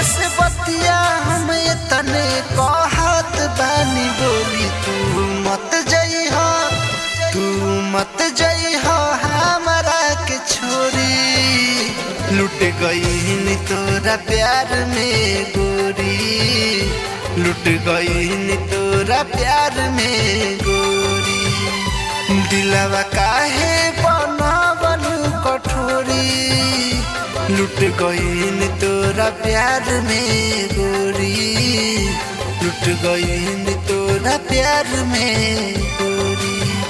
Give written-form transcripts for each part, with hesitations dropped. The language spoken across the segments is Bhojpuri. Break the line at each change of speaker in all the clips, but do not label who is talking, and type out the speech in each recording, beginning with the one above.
बस बतिया हम तने कहत बानी बोली तू मत जइहा हमरा के छोरी। लुट गईन तोरा प्यार में गोरी, लुट गईन तोरा प्यार में गोरी। दिलवा काहे बनावन कठोरी, लुट गईन तोरा प्यार में गोरी, लुट गईन तोरा प्यार में गोरी।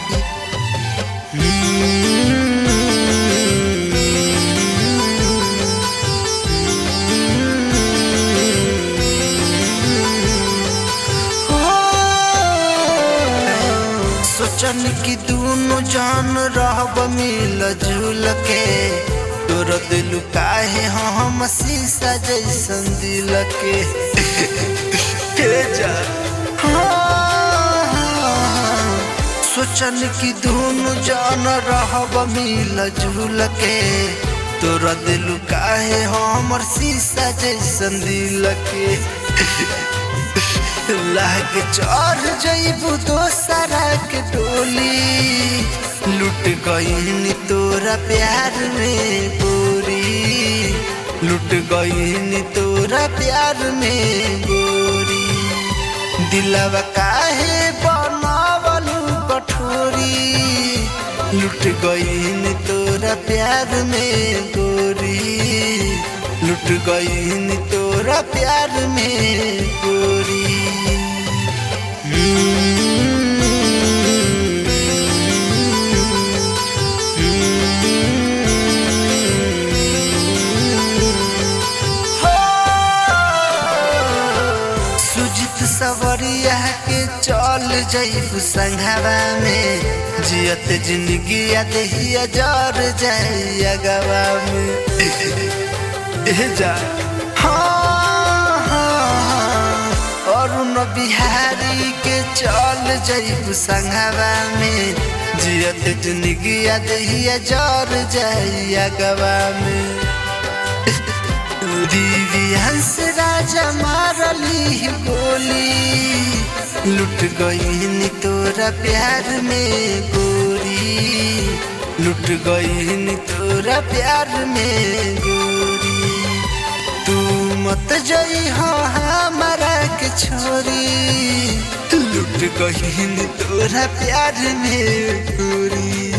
सोचन की दोनों जान रहब मिल जुल के, तोर दिल काहे हम शीशा जैसन दिल के जा। सोचन की दोनों जान रहब मिल जुल के, तोर दिल काहे हमर शीशा जैसन दिल के। लाग चढ़ जइबू दोसरा के डोली, लुट गईन तोरा प्यार में गोरी, लुट गईन तोरा प्यार में गोरी। दिलवा काहे बनावलू कठोरी, लुट गईन तोरा प्यार में गोरी, लुट गईन तोरा प्यार में गोरी। सुजित सवरिया के चल जइबू संघवा में, जियत जिंदगी दहिया जर जाइया गवा में जा। अरुण बिहारी के चल जइबू संघवा में, जियत जिंदगी दहिया जर जाइया गवा में। दिव्यांश राजा मारली गोली, लुट गईन तोरा प्यार में गोरी, लुट गईन तोरा प्यार में गोरी। तू मत जइहा हमरा के छोरी, लुट गईन तोरा प्यार में गोरी।